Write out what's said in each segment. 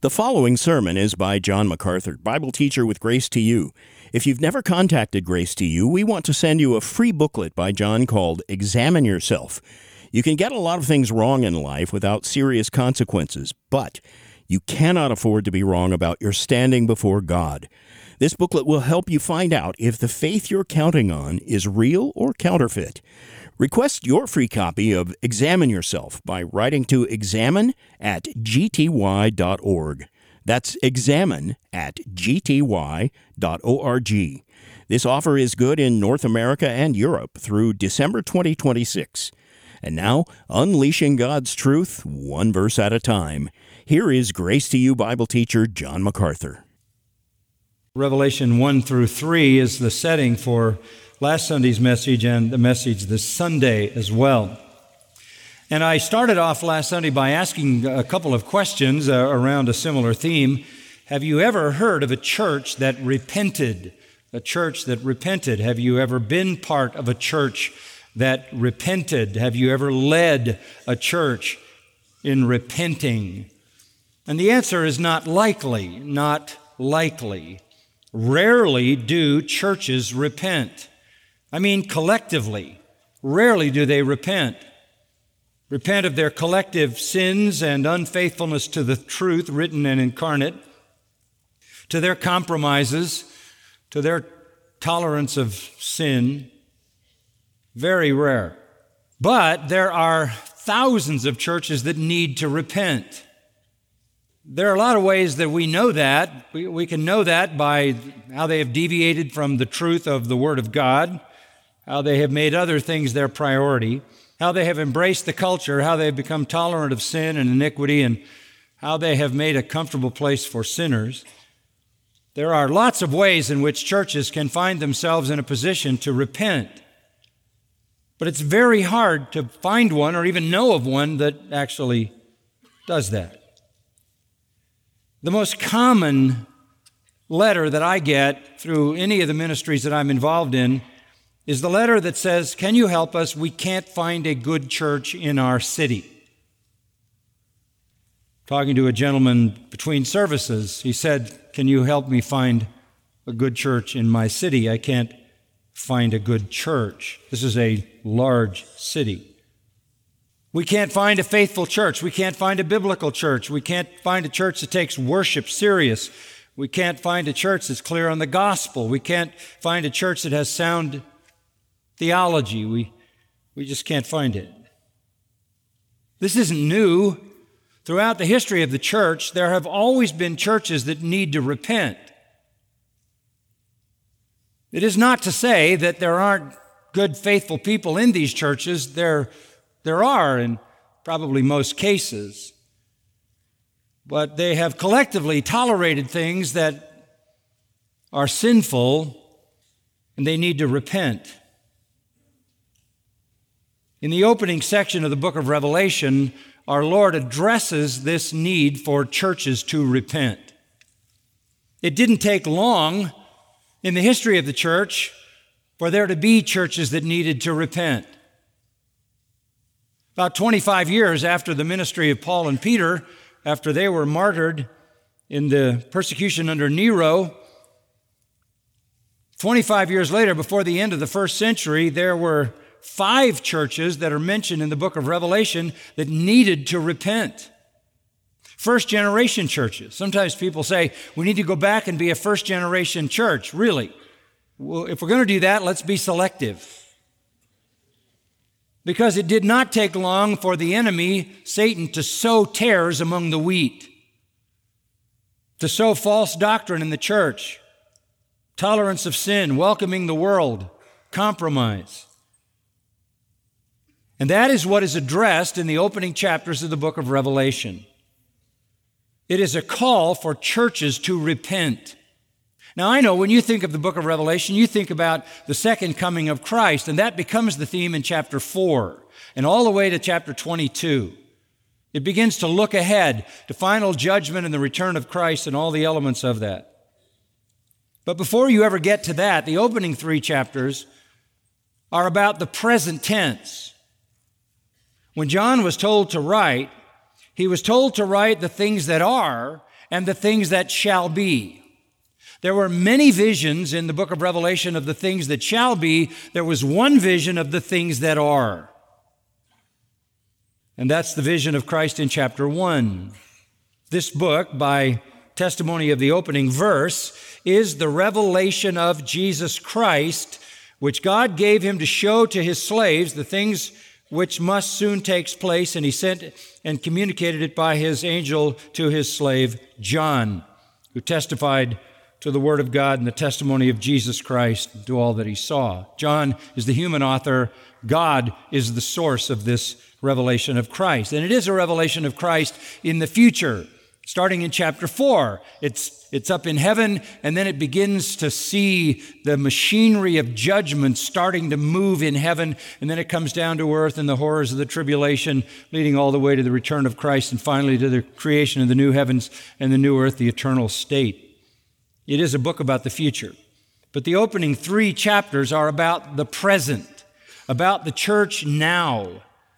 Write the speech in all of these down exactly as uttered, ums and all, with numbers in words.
The following sermon is by John MacArthur, Bible teacher with Grace to You. If you've never contacted Grace to You, we want to send you a free booklet by John called Examine Yourself. You can get a lot of things wrong in life without serious consequences, but you cannot afford to be wrong about your standing before God. This booklet will help you find out if the faith you're counting on is real or counterfeit. Request your free copy of Examine Yourself by writing to examine at g t y dot org. That's examine at g t y dot org. This offer is good in North America and Europe through December twenty twenty-six. And now, unleashing God's truth, one verse at a time. Here is Grace to You Bible teacher John MacArthur. Revelation one through three is the setting for last Sunday's message and the message this Sunday as well. And I started off last Sunday by asking a couple of questions uh, around a similar theme. Have you ever heard of a church that repented? A church that repented. Have you ever been part of a church that repented? Have you ever led a church in repenting? And the answer is not likely, not likely. Rarely do churches repent. I mean, collectively, rarely do they repent. Repent of their collective sins and unfaithfulness to the truth written and incarnate, to their compromises, to their tolerance of sin. Very rare. But there are thousands of churches that need to repent. There are a lot of ways that we know that. We, we can know that by how they have deviated from the truth of the Word of God, how they have made other things their priority, how they have embraced the culture, how they have become tolerant of sin and iniquity, and how they have made a comfortable place for sinners. There are lots of ways in which churches can find themselves in a position to repent. But it's very hard to find one or even know of one that actually does that. The most common letter that I get through any of the ministries that I'm involved in is the letter that says, "Can you help us? We can't find a good church in our city." Talking to a gentleman between services, he said, "Can you help me find a good church in my city? I can't find a good church." This is a large city. We can't find a faithful church. We can't find a biblical church. We can't find a church that takes worship serious. We can't find a church that's clear on the gospel. We can't find a church that has sound theology. We, we just can't find it. This isn't new. Throughout the history of the church, there have always been churches that need to repent. It is not to say that there aren't good, faithful people in these churches. There, there are in probably most cases. But they have collectively tolerated things that are sinful, and they need to repent. In the opening section of the book of Revelation, our Lord addresses this need for churches to repent. It didn't take long in the history of the church for there to be churches that needed to repent. About twenty-five years after the ministry of Paul and Peter, after they were martyred in the persecution under Nero, twenty-five years later, before the end of the first century, there were five churches that are mentioned in the book of Revelation that needed to repent. First generation churches. Sometimes people say, we need to go back and be a first generation church. Really? Well, if we're going to do that, let's be selective. Because it did not take long for the enemy, Satan, to sow tares among the wheat, to sow false doctrine in the church, tolerance of sin, welcoming the world, compromise. And that is what is addressed in the opening chapters of the book of Revelation. It is a call for churches to repent. Now, I know when you think of the book of Revelation, you think about the second coming of Christ, and that becomes the theme in chapter four and all the way to chapter twenty-two. It begins to look ahead to final judgment and the return of Christ and all the elements of that. But before you ever get to that, the opening three chapters are about the present tense. When John was told to write, he was told to write the things that are and the things that shall be. There were many visions in the book of Revelation of the things that shall be. There was one vision of the things that are. And that's the vision of Christ in chapter one. This book, by testimony of the opening verse, is the revelation of Jesus Christ, which God gave him to show to his slaves the things which must soon take place, and he sent and communicated it by his angel to his slave John, who testified to the Word of God and the testimony of Jesus Christ to all that he saw. John is the human author. God is the source of this revelation of Christ. And it is a revelation of Christ in the future, starting in chapter four. It's, it's up in heaven, and then it begins to see the machinery of judgment starting to move in heaven, and then it comes down to earth and the horrors of the tribulation, leading all the way to the return of Christ, and finally to the creation of the new heavens and the new earth, the eternal state. It is a book about the future. But the opening three chapters are about the present, about the church now.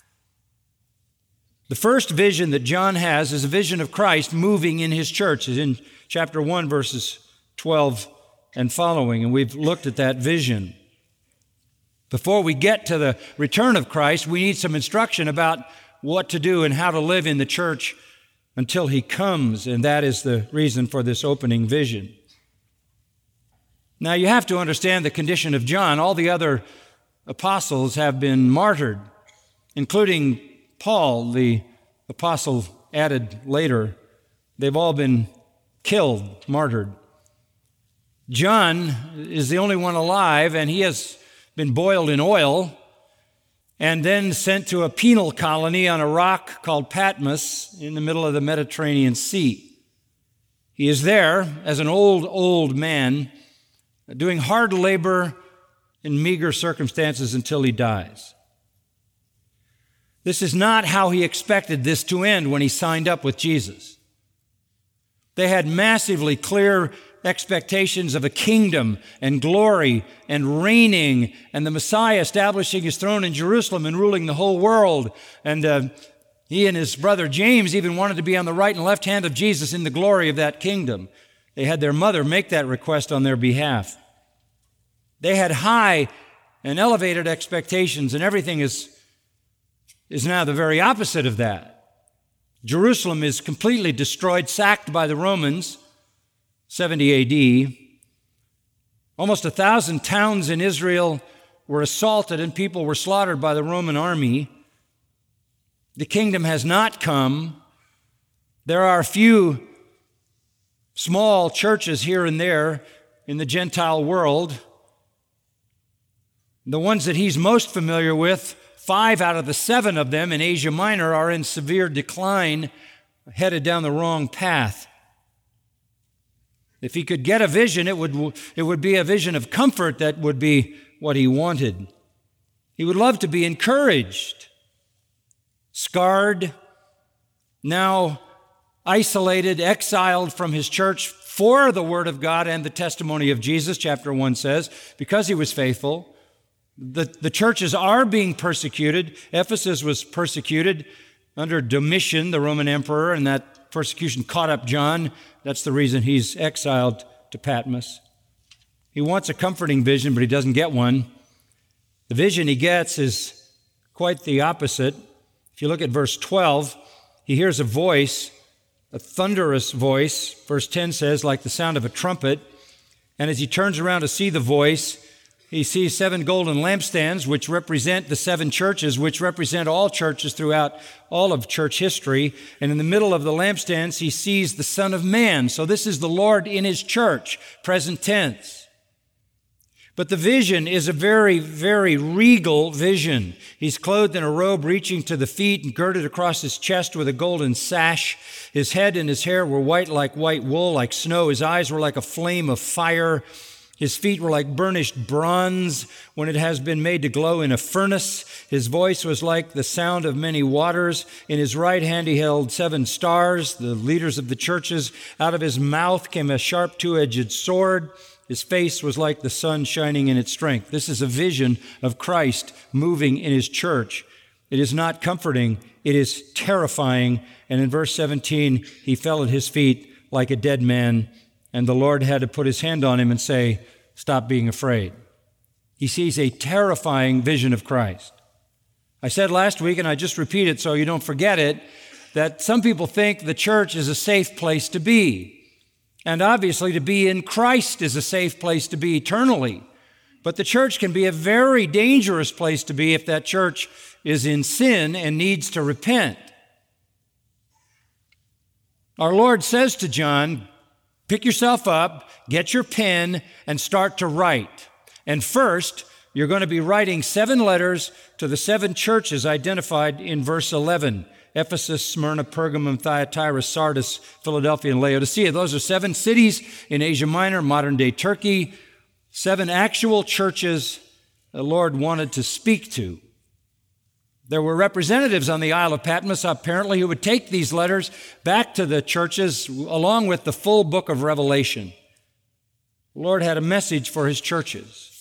The first vision that John has is a vision of Christ moving in his church. It's in chapter one, verses twelve and following, and we've looked at that vision. Before we get to the return of Christ, we need some instruction about what to do and how to live in the church until he comes, and that is the reason for this opening vision. Now, you have to understand the condition of John. All the other apostles have been martyred, including Paul, the apostle added later. They've all been killed, martyred. John is the only one alive, and he has been boiled in oil and then sent to a penal colony on a rock called Patmos in the middle of the Mediterranean Sea. He is there as an old, old man, doing hard labor in meager circumstances until he dies. This is not how he expected this to end when he signed up with Jesus. They had massively clear expectations of a kingdom and glory and reigning and the Messiah establishing his throne in Jerusalem and ruling the whole world. And uh, he and his brother James even wanted to be on the right and left hand of Jesus in the glory of that kingdom. They had their mother make that request on their behalf. They had high and elevated expectations, and everything is, is now the very opposite of that. Jerusalem is completely destroyed, sacked by the Romans, seventy A D. Almost a thousand towns in Israel were assaulted and people were slaughtered by the Roman army. The kingdom has not come. There are a few small churches here and there in the Gentile world. The ones that he's most familiar with, five out of the seven of them in Asia Minor are in severe decline, headed down the wrong path. If he could get a vision, it would, it would be a vision of comfort that would be what he wanted. He would love to be encouraged, scarred, now isolated, exiled from his church for the Word of God and the testimony of Jesus, chapter one says, because he was faithful. The, the churches are being persecuted. Ephesus was persecuted under Domitian, the Roman emperor, and that persecution caught up John. That's the reason he's exiled to Patmos. He wants a comforting vision, but he doesn't get one. The vision he gets is quite the opposite. If you look at verse twelve, he hears a voice, a thunderous voice. Verse ten says, like the sound of a trumpet. And as he turns around to see the voice, he sees seven golden lampstands, which represent the seven churches, which represent all churches throughout all of church history. And in the middle of the lampstands, he sees the Son of Man. So this is the Lord in his church, present tense. But the vision is a very, very regal vision. He's clothed in a robe reaching to the feet and girded across his chest with a golden sash. His head and his hair were white like white wool, like snow. His eyes were like a flame of fire. His feet were like burnished bronze when it has been made to glow in a furnace. His voice was like the sound of many waters. In his right hand he held seven stars, the leaders of the churches. Out of his mouth came a sharp two-edged sword. His face was like the sun shining in its strength. This is a vision of Christ moving in his church. It is not comforting. It is terrifying. And in verse seventeen, he fell at his feet like a dead man, and the Lord had to put his hand on him and say, "Stop being afraid." He sees a terrifying vision of Christ. I said last week, and I just repeat it so you don't forget it, that some people think the church is a safe place to be. And obviously, to be in Christ is a safe place to be eternally. But the church can be a very dangerous place to be if that church is in sin and needs to repent. Our Lord says to John, pick yourself up, get your pen, and start to write. And first, you're going to be writing seven letters to the seven churches identified in verse eleven. Ephesus, Smyrna, Pergamum, Thyatira, Sardis, Philadelphia, and Laodicea. Those are seven cities in Asia Minor, modern-day Turkey. Seven actual churches the Lord wanted to speak to. There were representatives on the Isle of Patmos, apparently, who would take these letters back to the churches along with the full book of Revelation. The Lord had a message for his churches.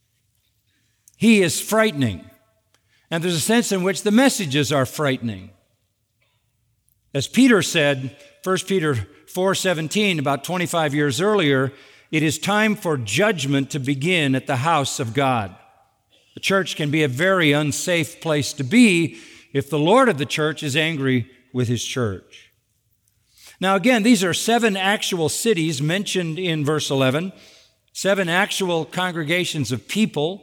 He is frightening, and there's a sense in which the messages are frightening. As Peter said, First Peter four seventeen, about twenty-five years earlier, it is time for judgment to begin at the house of God. The church can be a very unsafe place to be if the Lord of the church is angry with his church. Now again, these are seven actual cities mentioned in verse eleven, seven actual congregations of people.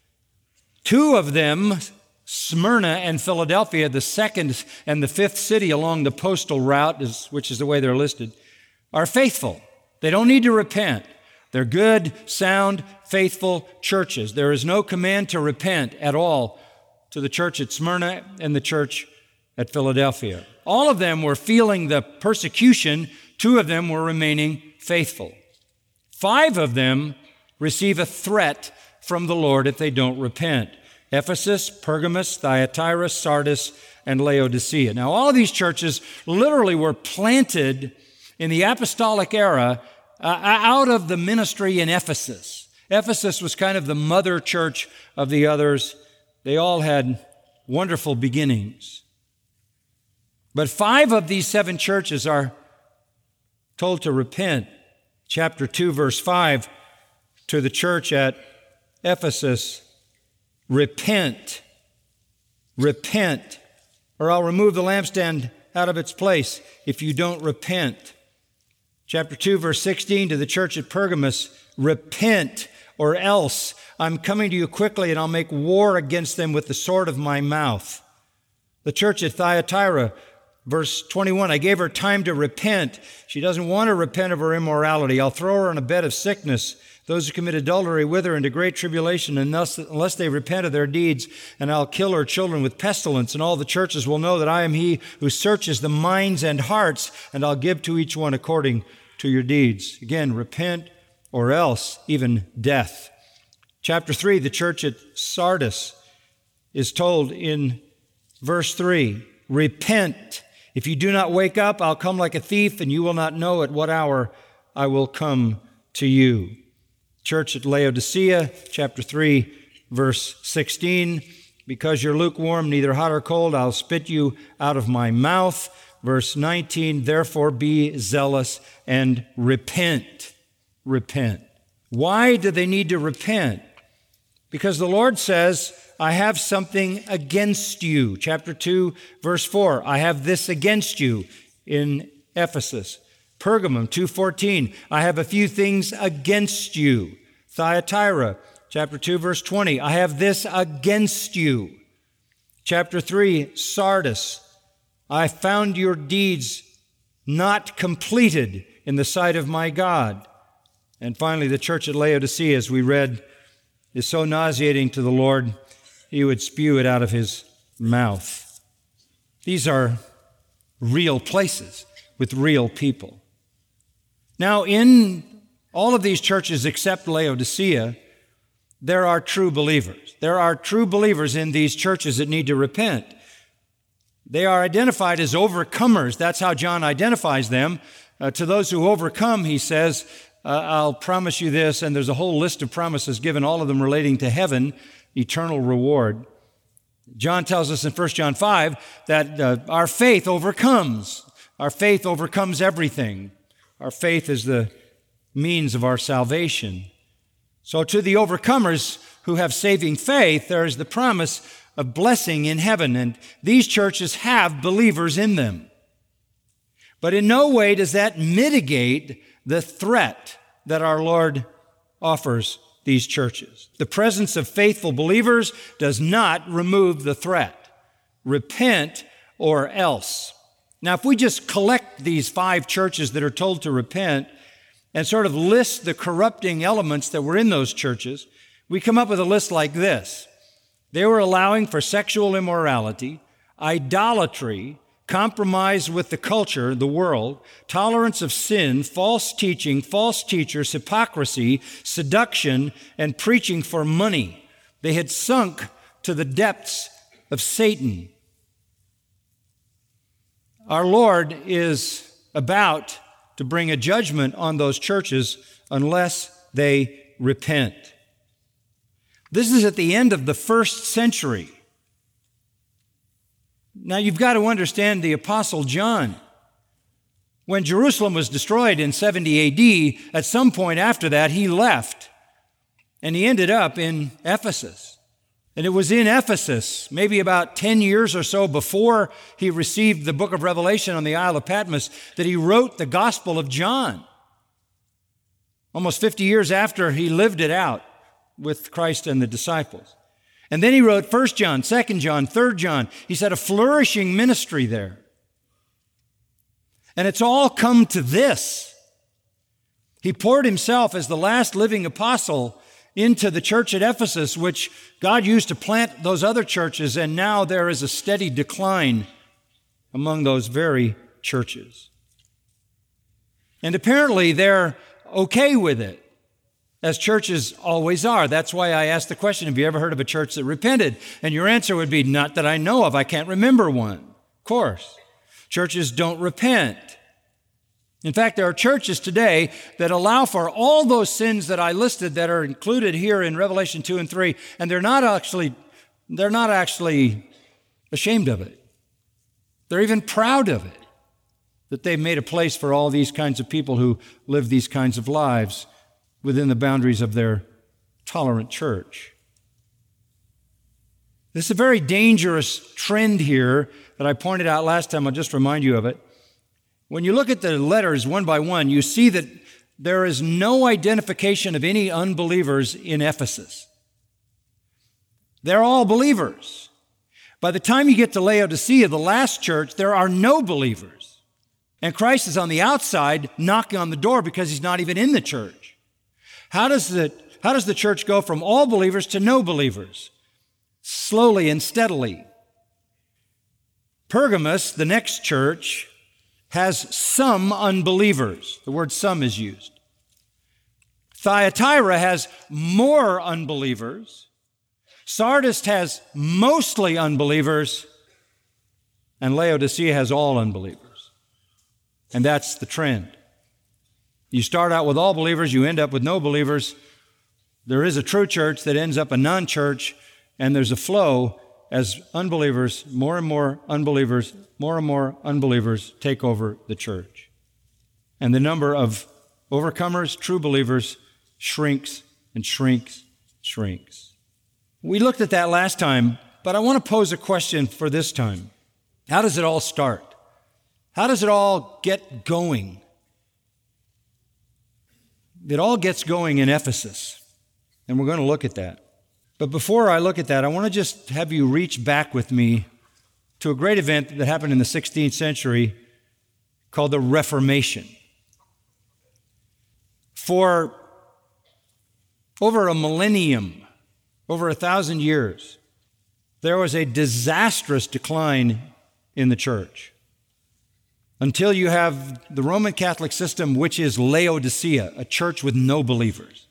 Two of them, Smyrna and Philadelphia, the second and the fifth city along the postal route, which is the way they're listed, are faithful. They don't need to repent. They're good, sound, faithful churches. There is no command to repent at all to the church at Smyrna and the church at Philadelphia. All of them were feeling the persecution. Two of them were remaining faithful. Five of them receive a threat from the Lord if they don't repent. Ephesus, Pergamos, Thyatira, Sardis, and Laodicea. Now, all of these churches literally were planted in the apostolic era uh, out of the ministry in Ephesus. Ephesus was kind of the mother church of the others. They all had wonderful beginnings. But five of these seven churches are told to repent. Chapter two, verse five, to the church at Ephesus, repent, repent, or I'll remove the lampstand out of its place if you don't repent. Chapter two, verse sixteen, to the church at Pergamos, repent, or else I'm coming to you quickly and I'll make war against them with the sword of my mouth. The church at Thyatira, verse twenty-one, I gave her time to repent. She doesn't want to repent of her immorality. I'll throw her on a bed of sickness. Those who commit adultery with her into great tribulation unless, unless they repent of their deeds, and I'll kill her children with pestilence, and all the churches will know that I am he who searches the minds and hearts, and I'll give to each one according to your deeds. Again, repent or else even death. Chapter three, the church at Sardis is told in verse three, repent. If you do not wake up, I'll come like a thief, and you will not know at what hour I will come to you. Church at Laodicea, chapter three, verse sixteen, because you're lukewarm, neither hot or cold, I'll spit you out of my mouth. Verse nineteen, therefore be zealous and repent. Repent. Why do they need to repent? Because the Lord says, I have something against you. Chapter two, verse four, I have this against you in Ephesus. Pergamum two fourteen, I have a few things against you. Thyatira, chapter two, verse twenty, I have this against you. Chapter three, Sardis, I found your deeds not completed in the sight of my God. And finally, the church at Laodicea, as we read, is so nauseating to the Lord, he would spew it out of his mouth. These are real places with real people. Now, in all of these churches except Laodicea, there are true believers. There are true believers in these churches that need to repent. They are identified as overcomers. That's how John identifies them. Uh, to those who overcome, he says, uh, I'll promise you this, and there's a whole list of promises given, all of them relating to heaven, eternal reward. John tells us in First John five that uh, our faith overcomes. Our faith overcomes everything. Our faith is the means of our salvation. So to the overcomers who have saving faith, there is the promise of blessing in heaven, and these churches have believers in them. But in no way does that mitigate the threat that our Lord offers these churches. The presence of faithful believers does not remove the threat. Repent or else. Now, if we just collect these five churches that are told to repent and sort of list the corrupting elements that were in those churches, we come up with a list like this. They were allowing for sexual immorality, idolatry, compromise with the culture, the world, tolerance of sin, false teaching, false teachers, hypocrisy, seduction, and preaching for money. They had sunk to the depths of Satan. Our Lord is about to bring a judgment on those churches unless they repent. This is at the end of the first century. Now, you've got to understand the Apostle John. When Jerusalem was destroyed in seventy A D, at some point after that, he left, and he ended up in Ephesus. And it was in Ephesus, maybe about ten years or so before he received the book of Revelation on the Isle of Patmos, that he wrote the Gospel of John. Almost fifty years after he lived it out with Christ and the disciples. And then he wrote First John, Second John, Third John. He's had a flourishing ministry there. And it's all come to this. He poured himself as the last living apostle into the church at Ephesus, which God used to plant those other churches, and now there is a steady decline among those very churches. And apparently they're okay with it, as churches always are. That's why I asked the question, have you ever heard of a church that repented? And your answer would be, not that I know of. I can't remember one. Of course. Churches don't repent. In fact, there are churches today that allow for all those sins that I listed that are included here in Revelation two and three, and they're not actually, they're not actually ashamed of it. They're even proud of it, that they've made a place for all these kinds of people who live these kinds of lives within the boundaries of their tolerant church. This is a very dangerous trend here that I pointed out last time. I'll just remind you of it. When you look at the letters one by one, you see that there is no identification of any unbelievers in Ephesus. They're all believers. By the time you get to Laodicea, the last church, there are no believers. And Christ is on the outside knocking on the door because he's not even in the church. How does the, how does the church go from all believers to no believers? Slowly and steadily. Pergamos, the next church, has some unbelievers. The word some is used. Thyatira has more unbelievers. Sardis has mostly unbelievers. And Laodicea has all unbelievers. And that's the trend. You start out with all believers, you end up with no believers. There is a true church that ends up a non-church, and there's a flow as unbelievers, more and more unbelievers, more and more unbelievers take over the church. And the number of overcomers, true believers, shrinks and shrinks, shrinks. We looked at that last time, but I want to pose a question for this time. How does it all start? How does it all get going? It all gets going in Ephesus, and we're going to look at that. But before I look at that, I want to just have you reach back with me to a great event that happened in the sixteenth century called the Reformation. For over a millennium, over a thousand years, there was a disastrous decline in the church. Until you have the Roman Catholic system, which is Laodicea, a church with no believers.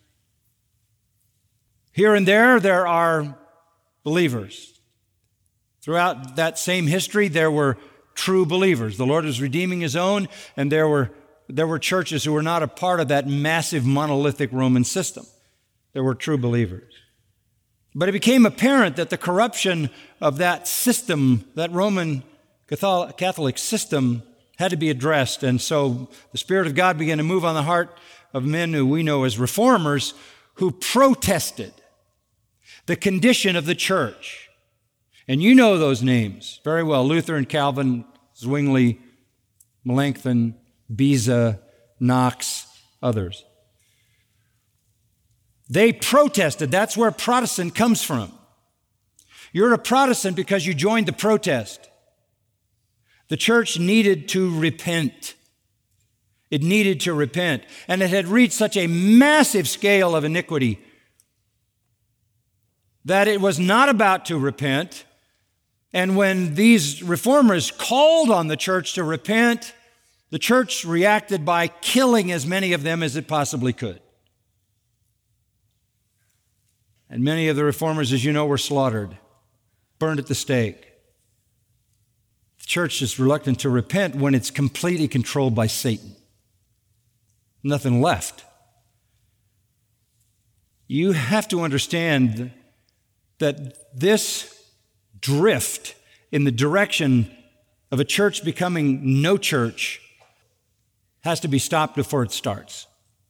Here and there, there are believers. Throughout that same history, there were true believers. The Lord was redeeming his own, and there were, there were churches who were not a part of that massive monolithic Roman system. There were true believers. But it became apparent that the corruption of that system, that Roman Catholic system, had to be addressed. And so the Spirit of God began to move on the heart of men who we know as reformers who protested the condition of the church. And you know those names very well: Luther and Calvin, Zwingli, Melanchthon, Beza, Knox, others. They protested. That's where Protestant comes from. You're a Protestant because you joined the protest. The church needed to repent. It needed to repent. And it had reached such a massive scale of iniquity that it was not about to repent. And when these reformers called on the church to repent, the church reacted by killing as many of them as it possibly could. And many of the reformers, as you know, were slaughtered, burned at the stake. The church is reluctant to repent when it's completely controlled by Satan. Nothing left. You have to understand that this drift in the direction of a church becoming no church has to be stopped before it starts.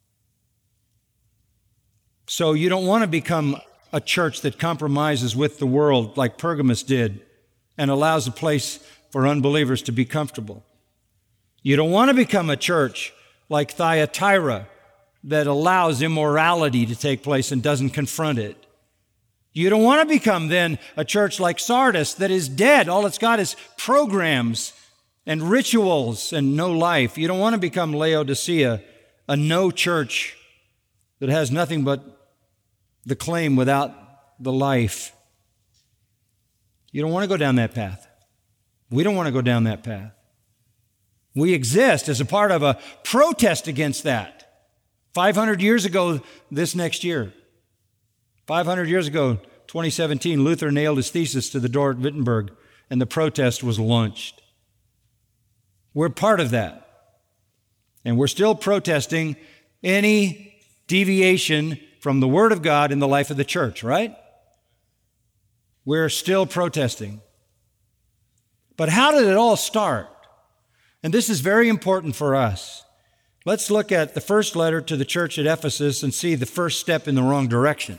So you don't want to become a church that compromises with the world like Pergamos did and allows a place for unbelievers to be comfortable. You don't want to become a church like Thyatira that allows immorality to take place and doesn't confront it. You don't want to become then a church like Sardis that is dead. All it's got is programs and rituals and no life. You don't want to become Laodicea, a no church that has nothing but the claim without the life. You don't want to go down that path. We don't want to go down that path. We exist as a part of a protest against that. five hundred years ago this next year, five hundred years ago, twenty seventeen, Luther nailed his thesis to the door at Wittenberg, and the protest was launched. We're part of that. And we're still protesting any deviation from the Word of God in the life of the church, right? We're still protesting. But how did it all start? And this is very important for us. Let's look at the first letter to the church at Ephesus and see the first step in the wrong direction.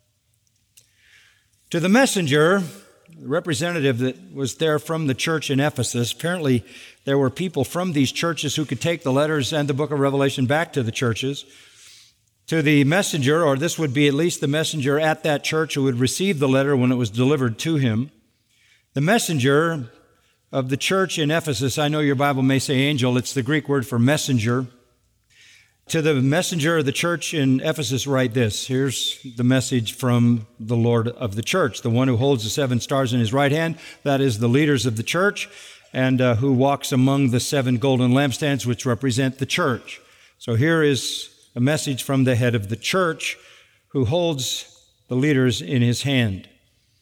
To the messenger, the representative that was there from the church in Ephesus, apparently there were people from these churches who could take the letters and the book of Revelation back to the churches. To the messenger, or this would be at least the messenger at that church who would receive the letter when it was delivered to him, the messenger of the church in Ephesus, I know your Bible may say angel, it's the Greek word for messenger. To the messenger of the church in Ephesus, write this. Here's the message from the Lord of the church, the one who holds the seven stars in his right hand. That is the leaders of the church, and uh, who walks among the seven golden lampstands, which represent the church. So here is a message from the head of the church who holds the leaders in his hand.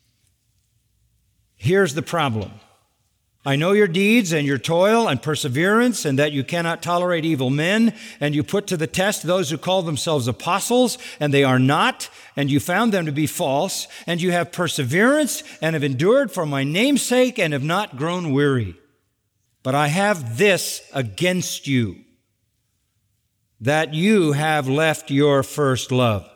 Here's the problem. I know your deeds and your toil and perseverance, and that you cannot tolerate evil men, and you put to the test those who call themselves apostles, and they are not, and you found them to be false, and you have perseverance and have endured for my name's sake and have not grown weary. But I have this against you, that you have left your first love.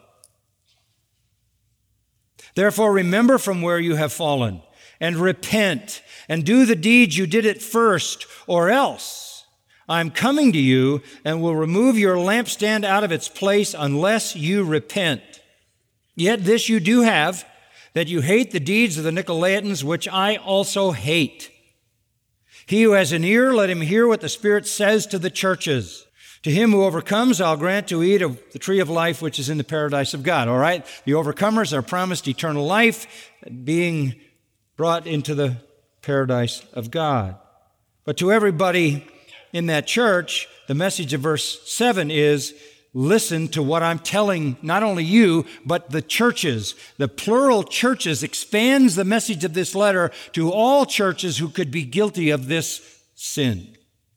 Therefore, remember from where you have fallen, and repent, and do the deeds you did at first, or else I'm coming to you and will remove your lampstand out of its place unless you repent. Yet this you do have, that you hate the deeds of the Nicolaitans, which I also hate. He who has an ear, let him hear what the Spirit says to the churches. To him who overcomes, I'll grant to eat of the tree of life, which is in the paradise of God. All right? The overcomers are promised eternal life, being brought into the paradise of God. But to everybody in that church, the message of verse seven is, listen to what I'm telling not only you, but the churches. The plural churches expands the message of this letter to all churches who could be guilty of this sin.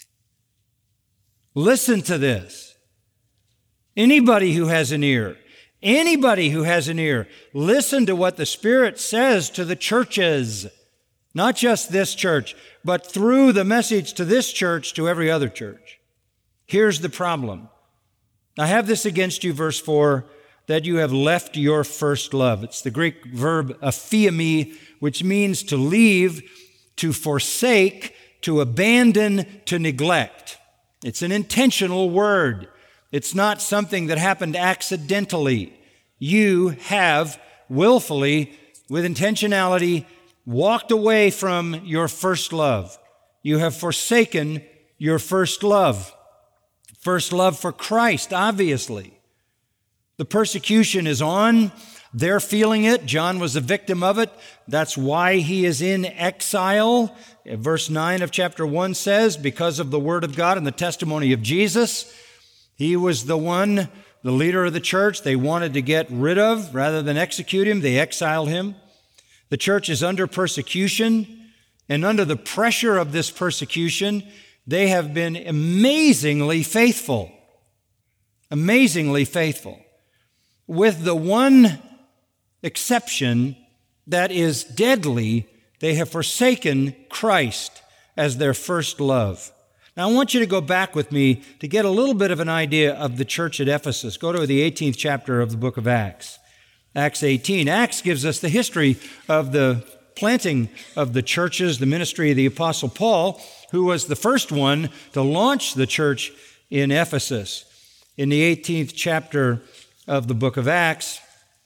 Listen to this. Anybody who has an ear, anybody who has an ear, listen to what the Spirit says to the churches. Not just this church, but through the message to this church to every other church. Here's the problem. I have this against you, verse four, that you have left your first love. It's the Greek verb aphiemi, which means to leave, to forsake, to abandon, to neglect. It's an intentional word. It's not something that happened accidentally. You have willfully, with intentionality, walked away from your first love. You have forsaken your first love. First love for Christ, obviously. The persecution is on. They're feeling it. John was a victim of it. That's why he is in exile. Verse nine of chapter one says, because of the word of God and the testimony of Jesus, he was the one, the leader of the church they wanted to get rid of rather than execute him. They exiled him. The church is under persecution, and under the pressure of this persecution, they have been amazingly faithful. Amazingly faithful. With the one exception that is deadly, they have forsaken Christ as their first love. Now, I want you to go back with me to get a little bit of an idea of the church at Ephesus. Go to the eighteenth chapter of the book of Acts. Acts eighteen. Acts gives us the history of the planting of the churches, the ministry of the Apostle Paul, who was the first one to launch the church in Ephesus. In the eighteenth chapter of the book of Acts,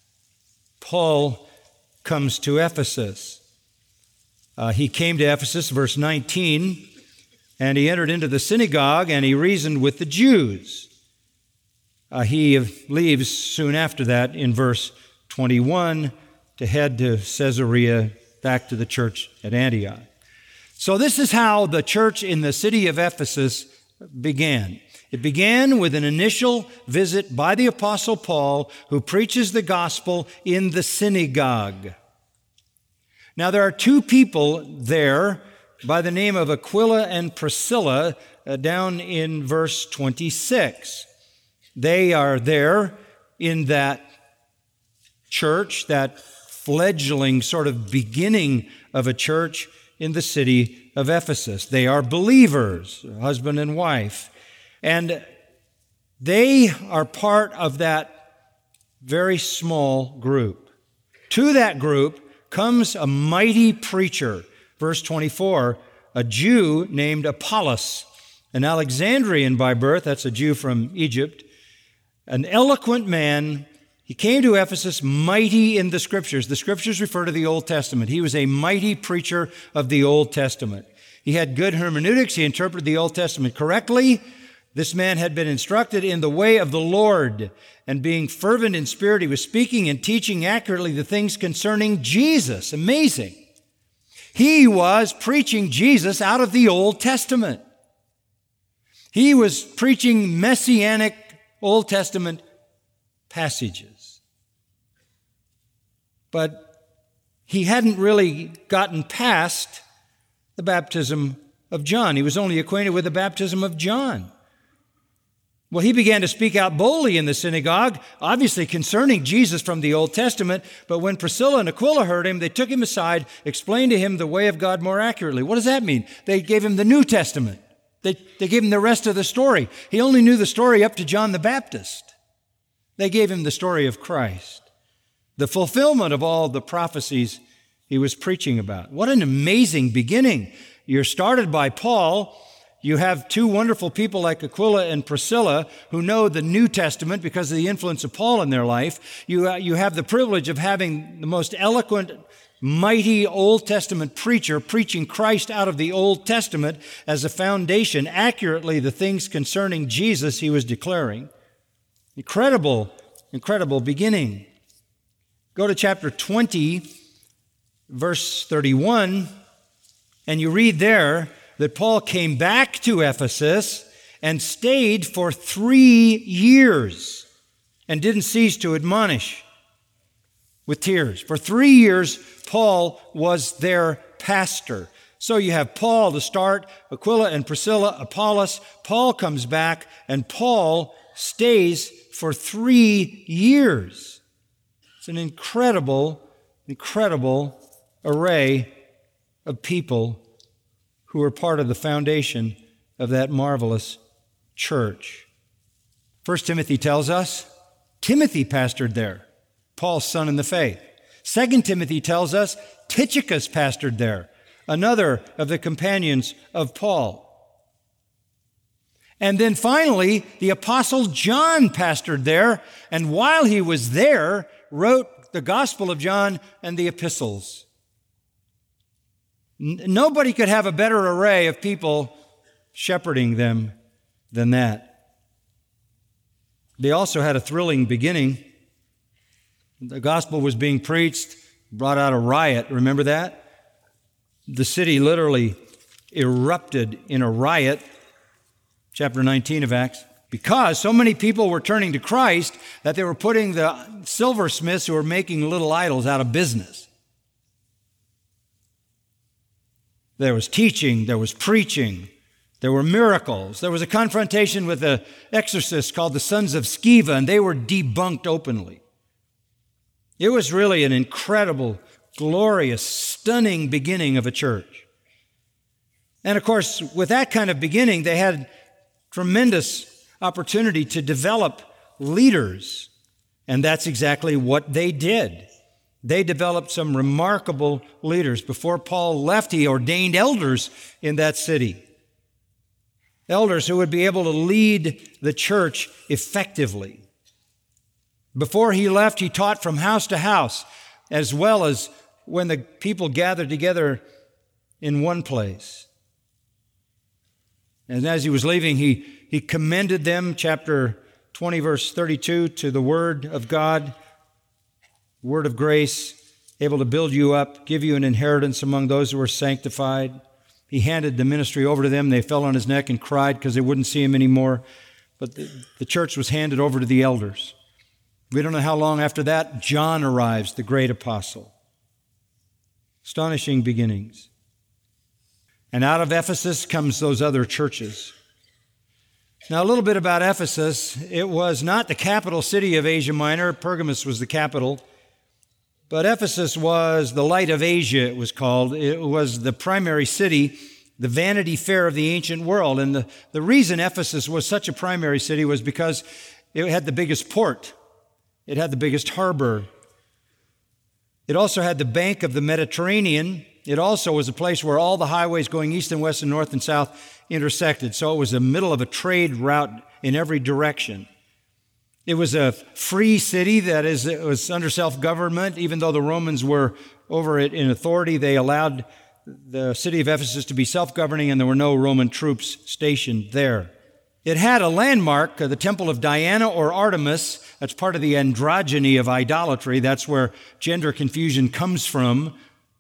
Paul comes to Ephesus. Uh, he came to Ephesus, verse nineteen, and he entered into the synagogue and he reasoned with the Jews. Uh, he leaves soon after that in verse twenty-one to head to Caesarea, back to the church at Antioch. So this is how the church in the city of Ephesus began. It began with an initial visit by the Apostle Paul, who preaches the gospel in the synagogue. Now, there are two people there by the name of Aquila and Priscilla uh, down in verse twenty-six. They are there in that church, that fledgling sort of beginning of a church in the city of Ephesus. They are believers, husband and wife. And they are part of that very small group. To that group comes a mighty preacher. Verse twenty-four, a Jew named Apollos, an Alexandrian by birth, that's a Jew from Egypt, an eloquent man. He came to Ephesus mighty in the Scriptures. The Scriptures refer to the Old Testament. He was a mighty preacher of the Old Testament. He had good hermeneutics. He interpreted the Old Testament correctly. This man had been instructed in the way of the Lord, and being fervent in spirit, he was speaking and teaching accurately the things concerning Jesus. Amazing. He was preaching Jesus out of the Old Testament. He was preaching messianic Old Testament passages. But he hadn't really gotten past the baptism of John. He was only acquainted with the baptism of John. Well, he began to speak out boldly in the synagogue, obviously concerning Jesus from the Old Testament, but when Priscilla and Aquila heard him, they took him aside, explained to him the way of God more accurately. What does that mean? They gave him the New Testament. They, they gave him the rest of the story. He only knew the story up to John the Baptist. They gave him the story of Christ, the fulfillment of all the prophecies he was preaching about. What an amazing beginning. You're started by Paul. You have two wonderful people like Aquila and Priscilla who know the New Testament because of the influence of Paul in their life. You, uh, you have the privilege of having the most eloquent, mighty Old Testament preacher preaching Christ out of the Old Testament as a foundation, accurately the things concerning Jesus he was declaring. Incredible, incredible beginning. Go to chapter twenty, verse thirty-one, and you read there that Paul came back to Ephesus and stayed for three years and didn't cease to admonish with tears. For three years, Paul was their pastor. So you have Paul to start, Aquila and Priscilla, Apollos. Paul comes back, and Paul stays for three years. It's an incredible, incredible array of people who were part of the foundation of that marvelous church. First Timothy tells us Timothy pastored there, Paul's son in the faith. Second Timothy tells us Tychicus pastored there, another of the companions of Paul. And then finally, the Apostle John pastored there, and while he was there, wrote the Gospel of John and the epistles. N- nobody could have a better array of people shepherding them than that. They also had a thrilling beginning. The gospel was being preached, brought out a riot. Remember that? The city literally erupted in a riot, chapter nineteen of Acts, because so many people were turning to Christ that they were putting the silversmiths who were making little idols out of business. There was teaching, there was preaching, there were miracles. There was a confrontation with the exorcists called the Sons of Sceva, and they were debunked openly. It was really an incredible, glorious, stunning beginning of a church. And of course, with that kind of beginning, they had tremendous opportunity to develop leaders. And that's exactly what they did. They developed some remarkable leaders. Before Paul left, he ordained elders in that city. Elders who would be able to lead the church effectively. Before he left, he taught from house to house, as well as when the people gathered together in one place. And as he was leaving, he, he commended them, chapter twenty, verse thirty-two, to the Word of God, Word of grace, able to build you up, give you an inheritance among those who are sanctified. He handed the ministry over to them. They fell on his neck and cried because they wouldn't see him anymore. But the, the church was handed over to the elders. We don't know how long after that, John arrives, the great apostle. Astonishing beginnings. And out of Ephesus comes those other churches. Now, a little bit about Ephesus. It was not the capital city of Asia Minor. Pergamos was the capital. But Ephesus was the light of Asia, it was called. It was the primary city, the Vanity Fair of the ancient world. And the, the reason Ephesus was such a primary city was because it had the biggest port. It had the biggest harbor. It also had the bank of the Mediterranean. It also was a place where all the highways going east and west and north and south intersected. So it was the middle of a trade route in every direction. It was a free city, that is, it was under self-government. Even though the Romans were over it in authority, they allowed the city of Ephesus to be self-governing, and there were no Roman troops stationed there. It had a landmark, uh, the Temple of Diana or Artemis. That's part of the androgyny of idolatry. That's where gender confusion comes from.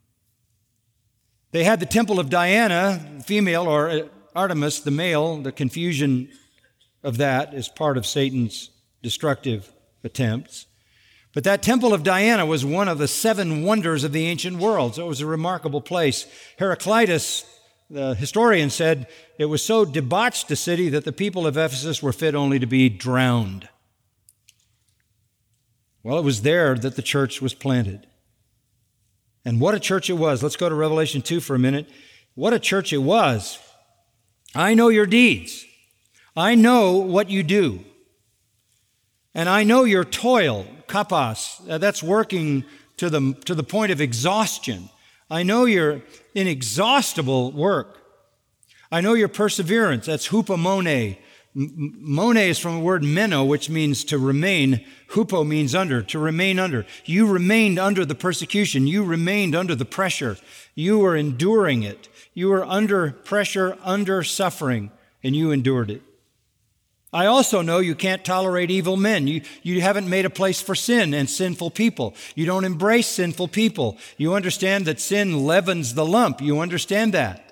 They had the Temple of Diana, female, or Artemis, the male. The confusion of that is part of Satan's destructive attempts. But that Temple of Diana was one of the seven wonders of the ancient world, so it was a remarkable place. Heraclitus, the historian, said it was so debauched a city that the people of Ephesus were fit only to be drowned. Well, it was there that the church was planted. And what a church it was. Let's go to Revelation two for a minute. What a church it was. I know your deeds. I know what you do. And I know your toil, kapos, that's working to the, to the point of exhaustion. I know your inexhaustible work. I know your perseverance, that's hupomone. Mone is from the word meno, which means to remain. Hupo means under, to remain under. You remained under the persecution. You remained under the pressure. You were enduring it. You were under pressure, under suffering, and you endured it. I also know you can't tolerate evil men. You, you haven't made a place for sin and sinful people. You don't embrace sinful people. You understand that sin leavens the lump. You understand that.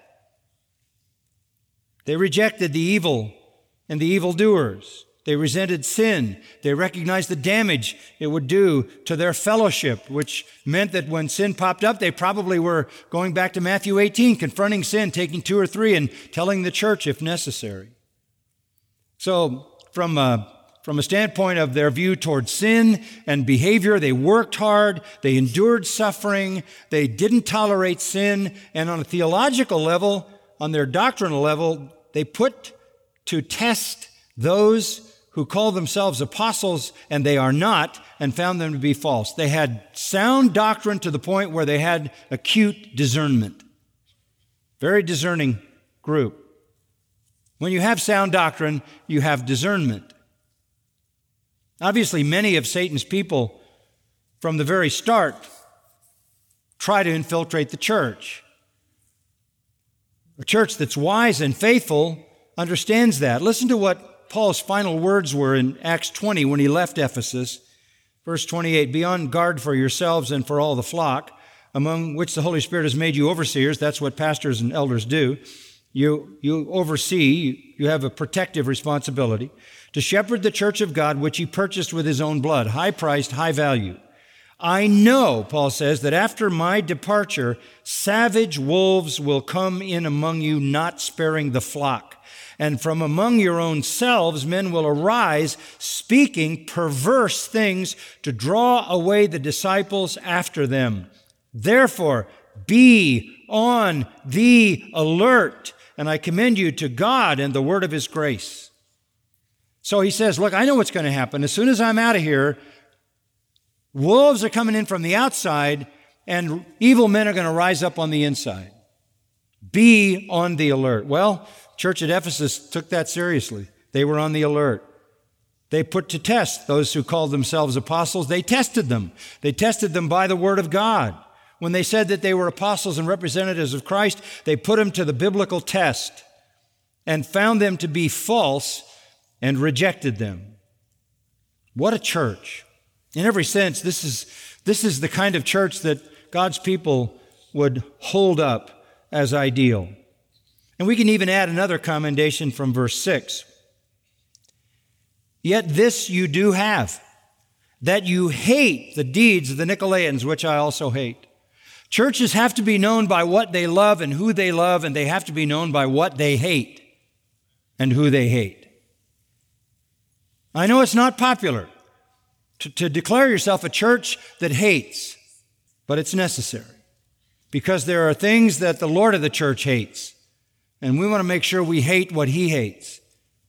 They rejected the evil and the evildoers. They resented sin. They recognized the damage it would do to their fellowship, which meant that when sin popped up, they probably were going back to Matthew eighteen, confronting sin, taking two or three and telling the church if necessary. So from, uh, from a standpoint of their view toward sin and behavior. They worked hard, they endured suffering, they didn't tolerate sin, and on a theological level, on their doctrinal level, they put to test those who call themselves apostles and they are not, and found them to be false. They had sound doctrine to the point where they had acute discernment. Very discerning group. When you have sound doctrine, you have discernment. Obviously, many of Satan's people from the very start try to infiltrate the church. A church that's wise and faithful understands that. Listen to what Paul's final words were in Acts twenty when he left Ephesus. Verse twenty-eight, "Be on guard for yourselves and for all the flock, among which the Holy Spirit has made you overseers." That's what pastors and elders do. You, you oversee, you have a protective responsibility to shepherd the church of God, which he purchased with his own blood, high-priced, high value. "I know," Paul says, "that after my departure, savage wolves will come in among you, not sparing the flock. And from among your own selves, men will arise, speaking perverse things to draw away the disciples after them. Therefore, be on the alert, and I commend you to God and the word of his grace." So he says, look, I know what's going to happen. As soon as I'm out of here, wolves are coming in from the outside, and evil men are going to rise up on the inside. Be on the alert. Well, church at Ephesus took that seriously. They were on the alert. They put to test those who called themselves apostles. They tested them. They tested them by the word of God. When they said that they were apostles and representatives of Christ, they put them to the biblical test and found them to be false and rejected them. What a church. In every sense, this is, this is the kind of church that God's people would hold up as ideal. And we can even add another commendation from verse six. "Yet this you do have, that you hate the deeds of the Nicolaitans, which I also hate." Churches have to be known by what they love and who they love, and they have to be known by what they hate and who they hate. I know it's not popular to, to declare yourself a church that hates, but it's necessary because there are things that the Lord of the church hates, and we want to make sure we hate what he hates.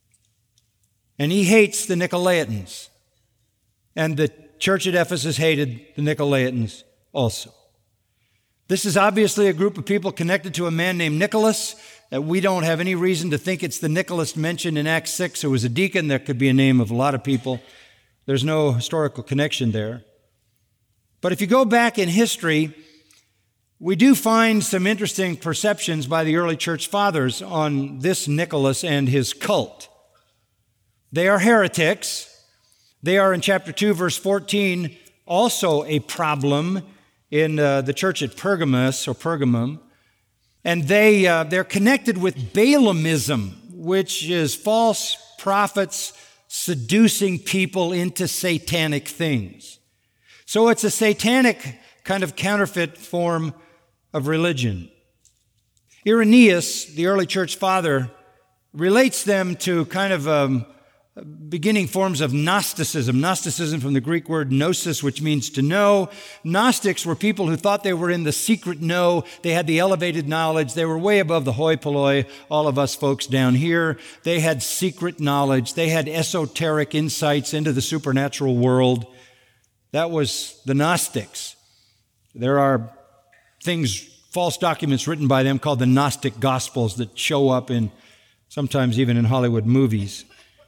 And he hates the Nicolaitans, and the church at Ephesus hated the Nicolaitans also. This is obviously a group of people connected to a man named Nicholas. Uh, we don't have any reason to think it's the Nicholas mentioned in Acts six who was a deacon. That could be a name of a lot of people. There's no historical connection there. But if you go back in history, we do find some interesting perceptions by the early church fathers on this Nicholas and his cult. They are heretics. They are, in chapter two, verse fourteen, also a problem in uh, the church at Pergamos or Pergamum. And they, uh, they're connected with Balaamism, which is false prophets seducing people into satanic things. So it's a satanic kind of counterfeit form of religion. Irenaeus, the early church father, relates them to kind of um, beginning forms of Gnosticism. Gnosticism from the Greek word gnosis, which means to know. Gnostics were people who thought they were in the secret know. They had the elevated knowledge. They were way above the hoi polloi, all of us folks down here. They had secret knowledge. They had esoteric insights into the supernatural world. That was the Gnostics. There are things, false documents written by them called the Gnostic Gospels that show up in, sometimes even in Hollywood movies.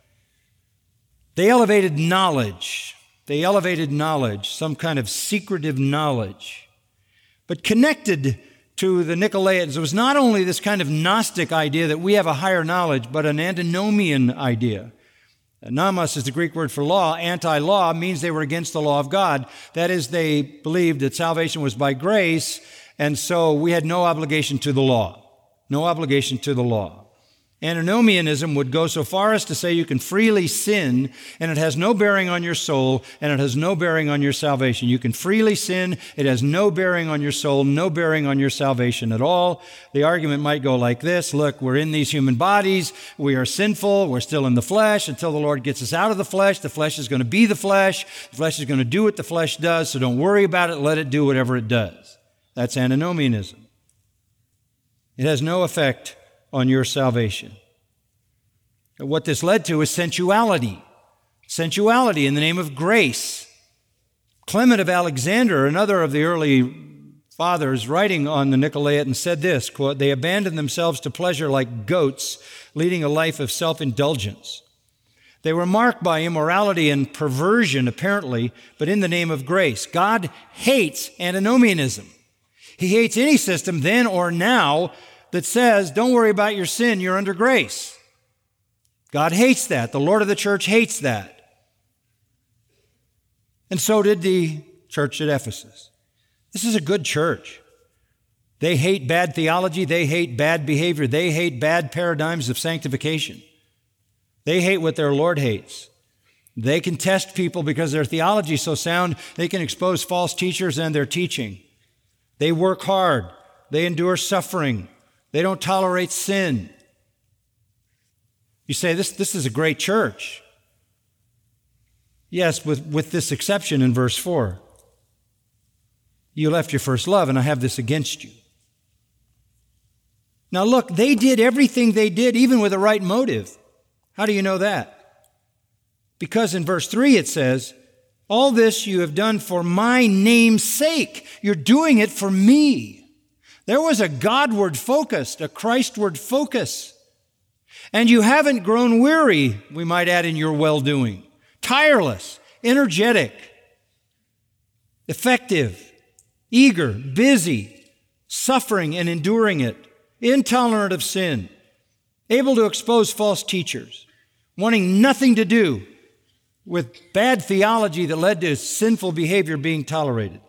They elevated knowledge. They elevated knowledge, some kind of secretive knowledge. But connected to the Nicolaitans was not only this kind of Gnostic idea that we have a higher knowledge, but an antinomian idea. Nomos is the Greek word for law. Anti-law means they were against the law of God. That is, they believed that salvation was by grace, and so we had no obligation to the law. No obligation to the law. Antinomianism would go so far as to say you can freely sin and it has no bearing on your soul and it has no bearing on your salvation. You can freely sin, it has no bearing on your soul, no bearing on your salvation at all. The argument might go like this: look, we're in these human bodies, we are sinful, we're still in the flesh. Until the Lord gets us out of the flesh, the flesh is going to be the flesh. The flesh is going to do what the flesh does, so don't worry about it, let it do whatever it does. That's antinomianism. It has no effect on your salvation. What this led to is sensuality. Sensuality in the name of grace. Clement of Alexander, another of the early fathers, writing on the Nicolaitan, said this, quote, "They abandoned themselves to pleasure like goats, leading a life of self-indulgence. They were marked by immorality and perversion, apparently, but in the name of grace." God hates antinomianism. He hates any system then or now that says, don't worry about your sin, you're under grace. God hates that. The Lord of the church hates that. And so did the church at Ephesus. This is a good church. They hate bad theology. They hate bad behavior. They hate bad paradigms of sanctification. They hate what their Lord hates. They can test people because their theology is so sound, they can expose false teachers and their teaching. They work hard. They endure suffering. They don't tolerate sin. You say, this, this is a great church. Yes, with, with this exception in verse four. You left your first love, and I have this against you. Now look, they did everything they did, even with the right motive. How do you know that? Because in verse three it says, all this you have done for my name's sake. You're doing it for me. There was a Godward focus, a Christward focus. And you haven't grown weary, we might add, in your well-doing. Tireless, energetic, effective, eager, busy, suffering and enduring it, intolerant of sin, able to expose false teachers, wanting nothing to do with bad theology that led to sinful behavior being tolerated.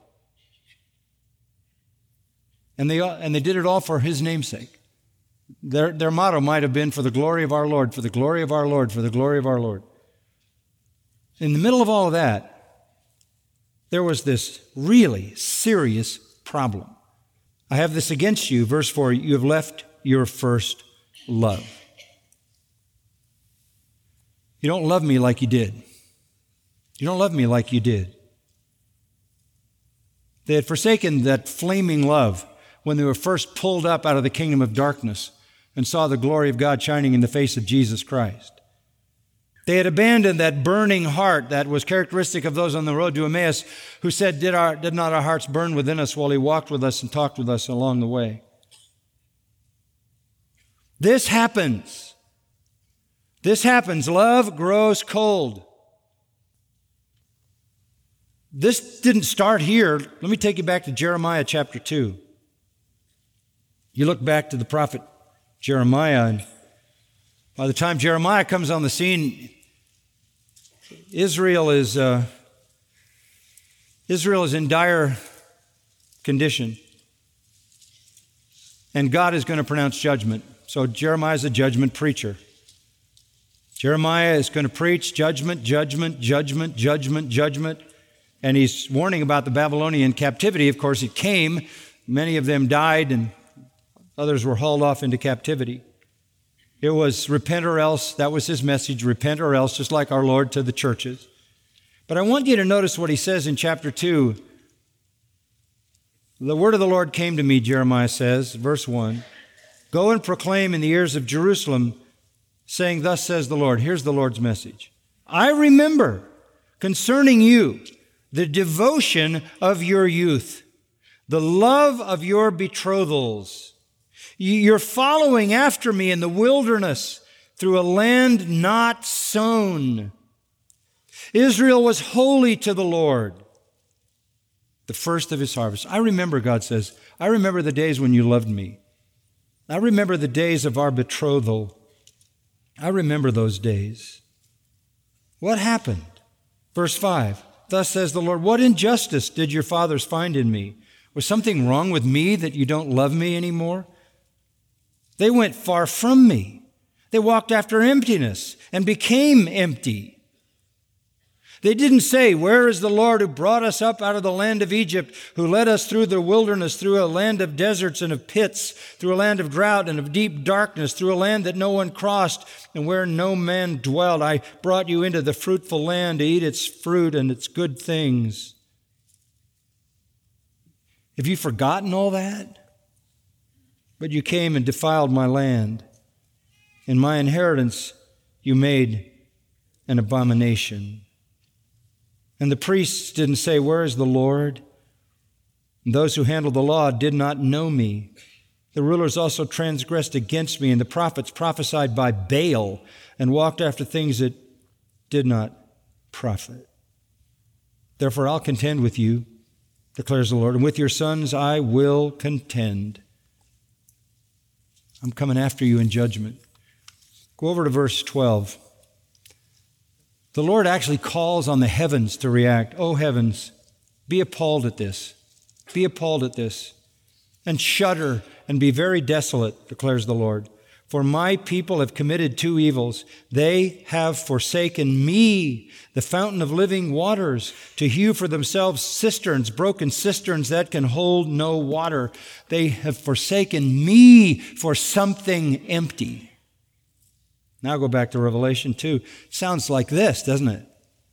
And they, and they did it all for His namesake. Their, their motto might have been, for the glory of our Lord, for the glory of our Lord, for the glory of our Lord. In the middle of all of that, there was this really serious problem. I have this against you, verse four, you have left your first love. You don't love me like you did. You don't love me like you did. They had forsaken that flaming love when they were first pulled up out of the kingdom of darkness and saw the glory of God shining in the face of Jesus Christ. They had abandoned that burning heart that was characteristic of those on the road to Emmaus who said, did, our, did not our hearts burn within us while He walked with us and talked with us along the way? This happens. This happens. Love grows cold. This didn't start here. Let me take you back to Jeremiah chapter two. You look back to the prophet Jeremiah, and by the time Jeremiah comes on the scene, Israel is uh, Israel is in dire condition, and God is going to pronounce judgment. So Jeremiah is a judgment preacher. Jeremiah is going to preach judgment, judgment, judgment, judgment, judgment, and he's warning about the Babylonian captivity. Of course, it came. Many of them died, and others were hauled off into captivity. It was repent or else. That was his message, repent or else, just like our Lord to the churches. But I want you to notice what he says in chapter two. The word of the Lord came to me, Jeremiah says, verse one, go and proclaim in the ears of Jerusalem, saying, thus says the Lord. Here's the Lord's message. I remember concerning you the devotion of your youth, the love of your betrothals. You're following after me in the wilderness through a land not sown. Israel was holy to the Lord, the first of his harvest. I remember, God says, I remember the days when you loved me. I remember the days of our betrothal. I remember those days. What happened? Verse five, thus says the Lord, what injustice did your fathers find in me? Was something wrong with me that you don't love me anymore? They went far from me. They walked after emptiness and became empty. They didn't say, where is the Lord who brought us up out of the land of Egypt, who led us through the wilderness, through a land of deserts and of pits, through a land of drought and of deep darkness, through a land that no one crossed and where no man dwelled. I brought you into the fruitful land to eat its fruit and its good things. Have you forgotten all that? But you came and defiled my land. In my inheritance you made an abomination. And the priests didn't say, where is the Lord? And those who handled the law did not know me. The rulers also transgressed against me, and the prophets prophesied by Baal and walked after things that did not profit. Therefore I'll contend with you, declares the Lord, and with your sons I will contend. I'm coming after you in judgment. Go over to verse twelve. The Lord actually calls on the heavens to react. Oh, heavens, be appalled at this. Be appalled at this. And shudder and be very desolate, declares the Lord. For my people have committed two evils. They have forsaken me, the fountain of living waters, to hew for themselves cisterns, broken cisterns that can hold no water. They have forsaken me for something empty. Now go back to Revelation two. Sounds like this, doesn't it?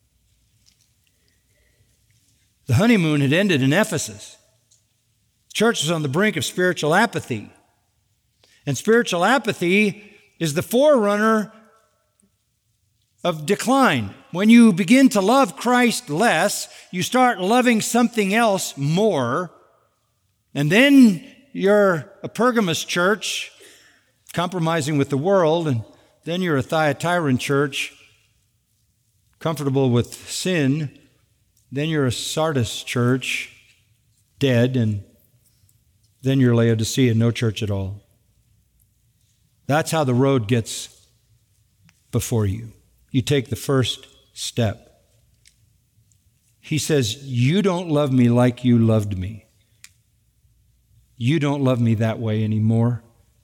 The honeymoon had ended in Ephesus. The church was on the brink of spiritual apathy. And spiritual apathy is the forerunner of decline. When you begin to love Christ less, you start loving something else more, and then you're a Pergamos church compromising with the world, and then you're a Thyatiran church, comfortable with sin. Then you're a Sardis church, dead. And then you're Laodicea, no church at all. That's how the road gets before you. You take the first step. He says, you don't love me like you loved me. You don't love me that way anymore.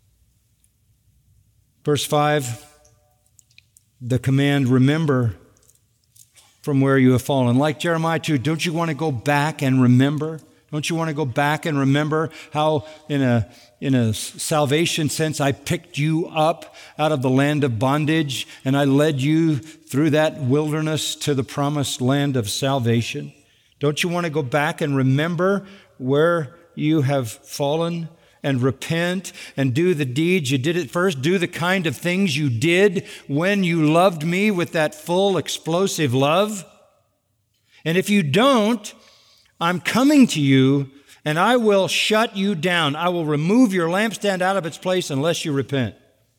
Verse five, the command, remember from where you have fallen. Like Jeremiah two, don't you want to go back and remember? Don't you want to go back and remember how in a, in a salvation sense I picked you up out of the land of bondage and I led you through that wilderness to the promised land of salvation? Don't you want to go back and remember where you have fallen? And repent and do the deeds you did at first. Do the kind of things you did when you loved me with that full, explosive love. And if you don't, I'm coming to you and I will shut you down. I will remove your lampstand out of its place unless you repent.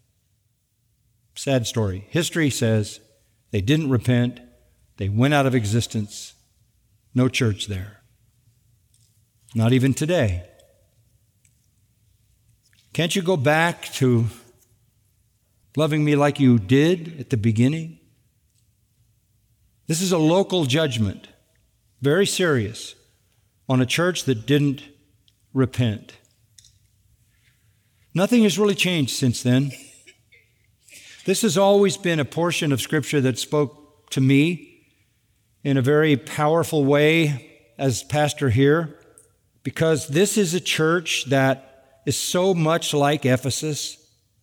Sad story. History says they didn't repent. They went out of existence. No church there. Not even today. Can't you go back to loving me like you did at the beginning? This is a local judgment, very serious, on a church that didn't repent. Nothing has really changed since then. This has always been a portion of Scripture that spoke to me in a very powerful way as pastor here, because this is a church that is so much like Ephesus.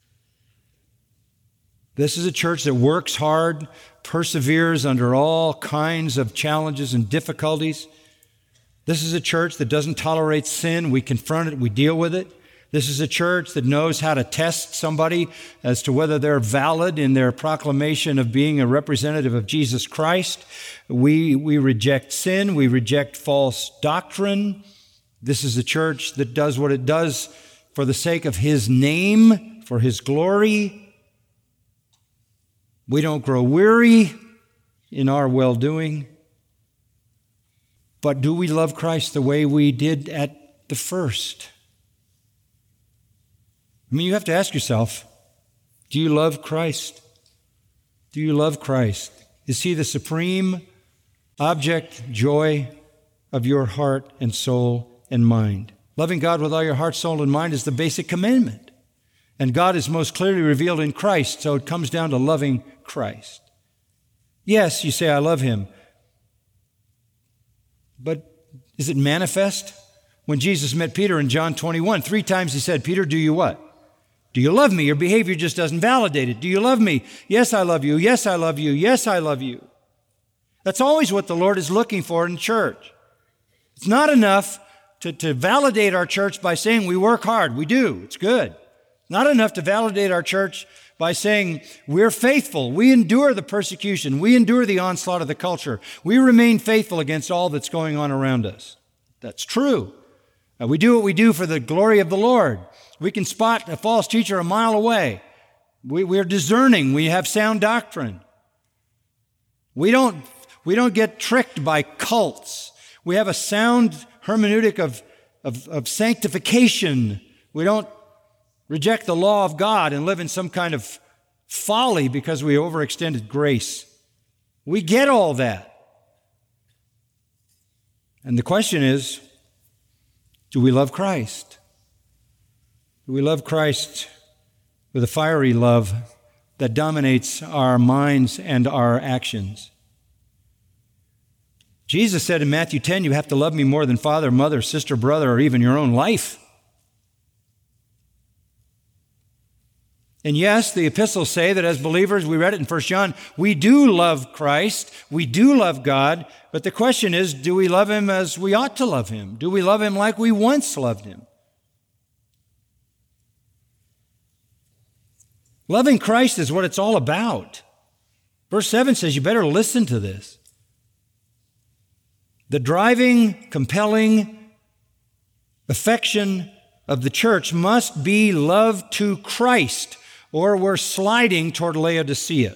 This is a church that works hard, perseveres under all kinds of challenges and difficulties. This is a church that doesn't tolerate sin. We confront it, we deal with it. This is a church that knows how to test somebody as to whether they're valid in their proclamation of being a representative of Jesus Christ. We, we reject sin. We reject false doctrine. This is a church that does what it does for the sake of His name, for His glory. We don't grow weary in our well-doing. But do we love Christ the way we did at the first? I mean, you have to ask yourself, do you love Christ? Do you love Christ? Is He the supreme object, joy of your heart and soul and mind? Loving God with all your heart, soul, and mind is the basic commandment. And God is most clearly revealed in Christ, so it comes down to loving Christ. Yes, you say, I love him. But is it manifest? When Jesus met Peter in John twenty-one, three times he said, Peter, do you what? Do you love me? Your behavior just doesn't validate it. Do you love me? Yes, I love you. Yes, I love you. Yes, I love you. That's always what the Lord is looking for in church. It's not enough to, to validate our church by saying we work hard. We do. It's good. Not enough to validate our church by saying we're faithful. We endure the persecution. We endure the onslaught of the culture. We remain faithful against all that's going on around us. That's true. Uh, we do what we do for the glory of the Lord. We can spot a false teacher a mile away. We, we're discerning. We have sound doctrine. We don't, we don't get tricked by cults. We have a sound hermeneutic of, of, of sanctification. We don't reject the law of God and live in some kind of folly because we overextended grace. We get all that. And the question is, do we love Christ? Do we love Christ with a fiery love that dominates our minds and our actions? Jesus said in Matthew ten, you have to love me more than father, mother, sister, brother, or even your own life. And yes, the epistles say that as believers, we read it in First John, we do love Christ, we do love God, but the question is, do we love him as we ought to love him? Do we love him like we once loved him? Loving Christ is what it's all about. Verse seven says, you better listen to this. The driving, compelling affection of the church must be love to Christ, or we're sliding toward Laodicea.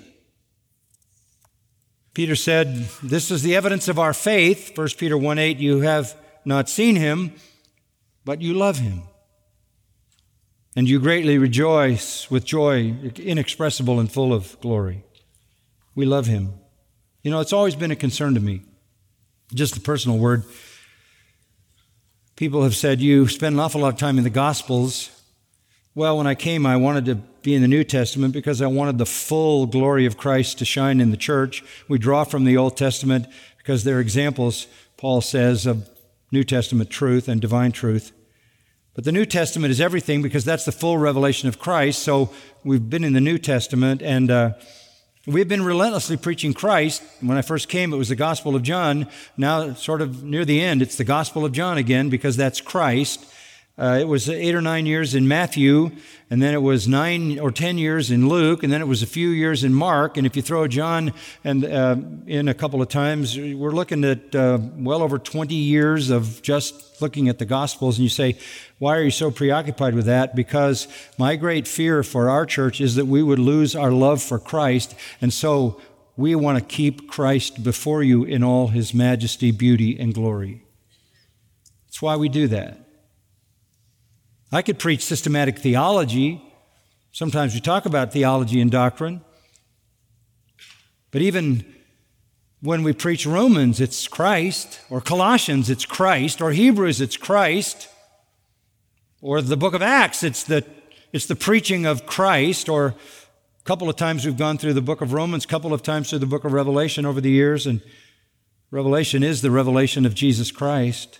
Peter said, this is the evidence of our faith. First Peter one eight, you have not seen him, but you love him. And you greatly rejoice with joy inexpressible and full of glory. We love him. You know, it's always been a concern to me. Just a personal word. People have said, you spend an awful lot of time in the Gospels. Well, when I came, I wanted to be in the New Testament because I wanted the full glory of Christ to shine in the church. We draw from the Old Testament because they're examples, Paul says, of New Testament truth and divine truth. But the New Testament is everything because that's the full revelation of Christ. So we've been in the New Testament, and uh, we've been relentlessly preaching Christ. When I first came, it was the Gospel of John. Now, sort of near the end, it's the Gospel of John again because that's Christ. Uh, it was eight or nine years in Matthew, and then it was nine or ten years in Luke, and then it was a few years in Mark. And if you throw John and uh, in a couple of times, we're looking at uh, well over twenty years of just looking at the Gospels. And you say, why are you so preoccupied with that? Because my great fear for our church is that we would lose our love for Christ, and so we want to keep Christ before you in all his majesty, beauty, and glory. That's why we do that. I could preach systematic theology. Sometimes we talk about theology and doctrine. But even when we preach Romans, it's Christ, or Colossians, it's Christ, or Hebrews, it's Christ, or the book of Acts, it's the, it's the preaching of Christ, or a couple of times we've gone through the book of Romans, a couple of times through the book of Revelation over the years, and Revelation is the revelation of Jesus Christ.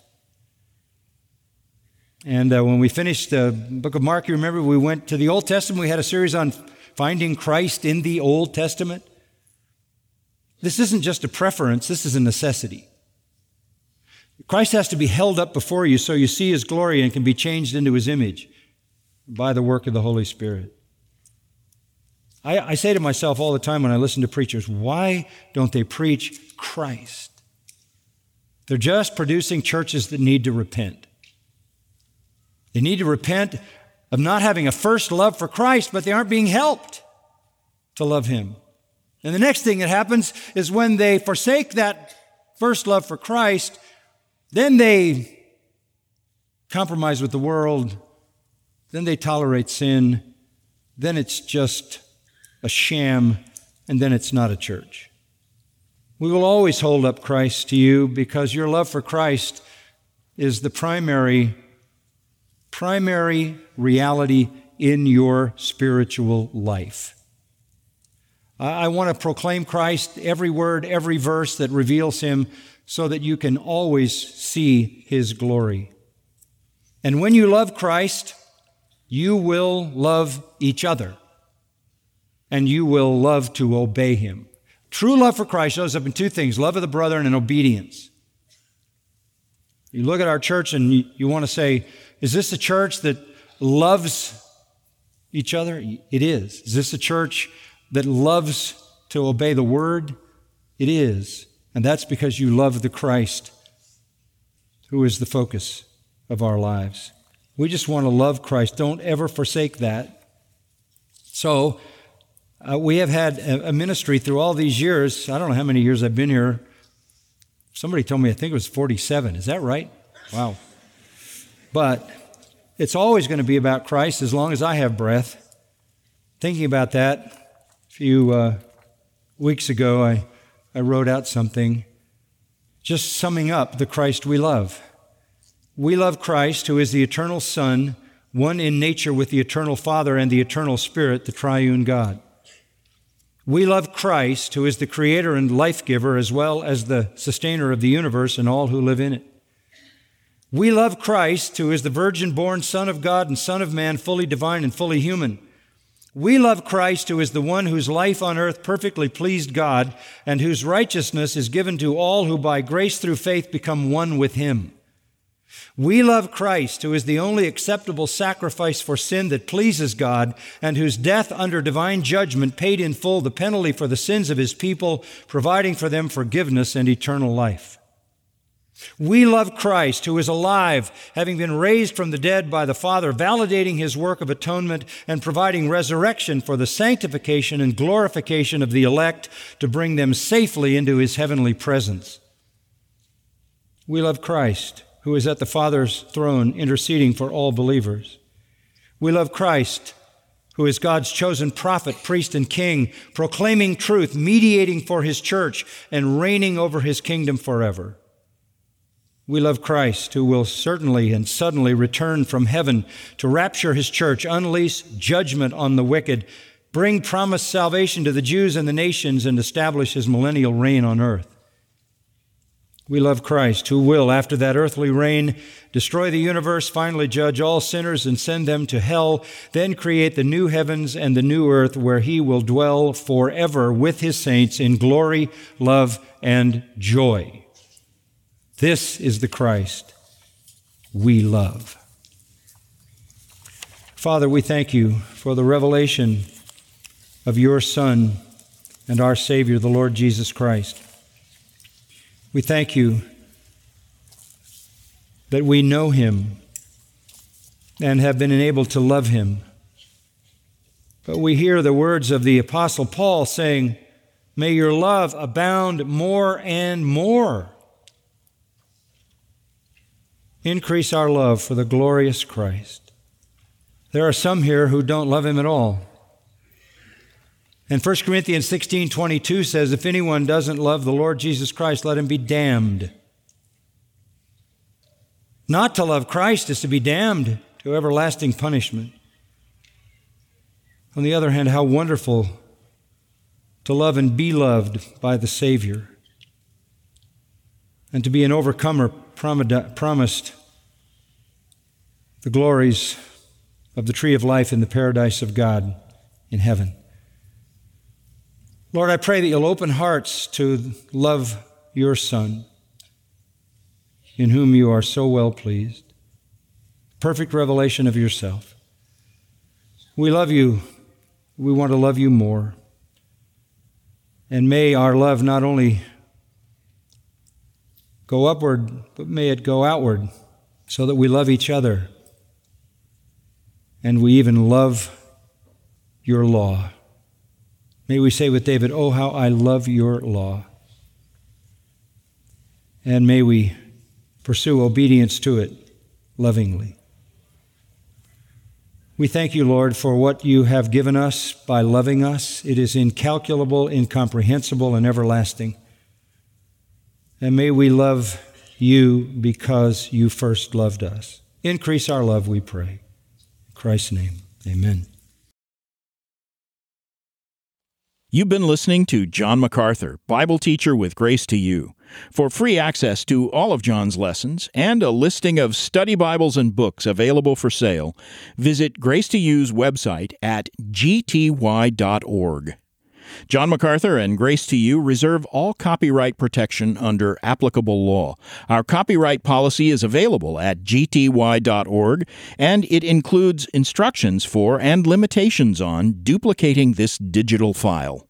And uh, when we finished the book of Mark, you remember we went to the Old Testament. We had a series on finding Christ in the Old Testament. This isn't just a preference. This is a necessity. Christ has to be held up before you so you see his glory and can be changed into his image by the work of the Holy Spirit. I, I say to myself all the time when I listen to preachers, why don't they preach Christ? They're just producing churches that need to repent. They need to repent of not having a first love for Christ, but they aren't being helped to love him. And the next thing that happens is when they forsake that first love for Christ, then they compromise with the world, then they tolerate sin, then it's just a sham, and then it's not a church. We will always hold up Christ to you because your love for Christ is the primary primary reality in your spiritual life. I want to proclaim Christ, every word, every verse that reveals Him, so that you can always see His glory. And when you love Christ, you will love each other, and you will love to obey Him. True love for Christ shows up in two things: love of the brethren and obedience. You look at our church and you, you want to say, is this a church that loves each other? It is. Is this a church that loves to obey the Word? It is. And that's because you love the Christ who is the focus of our lives. We just want to love Christ. Don't ever forsake that. So, uh, we have had a, a ministry through all these years. I don't know how many years I've been here. Somebody told me, I think it was forty-seven. Is that right? Wow. But it's always going to be about Christ as long as I have breath. Thinking about that, a few uh, weeks ago, I, I wrote out something just summing up the Christ we love. We love Christ, who is the eternal Son, one in nature with the eternal Father and the eternal Spirit, the triune God. We love Christ, who is the creator and life giver, as well as the sustainer of the universe and all who live in it. We love Christ, who is the virgin-born Son of God and Son of Man, fully divine and fully human. We love Christ, who is the one whose life on earth perfectly pleased God and whose righteousness is given to all who by grace through faith become one with Him. We love Christ, who is the only acceptable sacrifice for sin that pleases God, and whose death under divine judgment paid in full the penalty for the sins of His people, providing for them forgiveness and eternal life. We love Christ, who is alive, having been raised from the dead by the Father, validating His work of atonement and providing resurrection for the sanctification and glorification of the elect to bring them safely into His heavenly presence. We love Christ, who is at the Father's throne interceding for all believers. We love Christ, who is God's chosen prophet, priest, and king, proclaiming truth, mediating for His church, and reigning over His kingdom forever. We love Christ, who will certainly and suddenly return from heaven to rapture His church, unleash judgment on the wicked, bring promised salvation to the Jews and the nations, and establish His millennial reign on earth. We love Christ, who will, after that earthly reign, destroy the universe, finally judge all sinners and send them to hell, then create the new heavens and the new earth where He will dwell forever with His saints in glory, love, and joy. This is the Christ we love. Father, we thank You for the revelation of Your Son and our Savior, the Lord Jesus Christ. We thank You that we know Him and have been enabled to love Him. But we hear the words of the Apostle Paul saying, may your love abound more and more. Increase our love for the glorious Christ. There are some here who don't love Him at all. And First Corinthians sixteen twenty-two says, if anyone doesn't love the Lord Jesus Christ, let him be damned. Not to love Christ is to be damned to everlasting punishment. On the other hand, how wonderful to love and be loved by the Savior, and to be an overcomer promised the glories of the tree of life in the paradise of God in heaven. Lord, I pray that You'll open hearts to love Your Son, in whom You are so well pleased. Perfect revelation of Yourself. We love You. We want to love You more. And may our love not only go upward, but may it go outward, so that we love each other, and we even love Your law. May we say with David, oh, how I love Your law. And may we pursue obedience to it lovingly. We thank You, Lord, for what You have given us by loving us. It is incalculable, incomprehensible, and everlasting. And may we love You because You first loved us. Increase our love, we pray. In Christ's name, Amen. You've been listening to John MacArthur, Bible teacher with Grace to You. For free access to all of John's lessons and a listing of study Bibles and books available for sale, visit Grace to You's website at g t y dot org. John MacArthur and Grace to You reserve all copyright protection under applicable law. Our copyright policy is available at g t y dot org, and it includes instructions for and limitations on duplicating this digital file.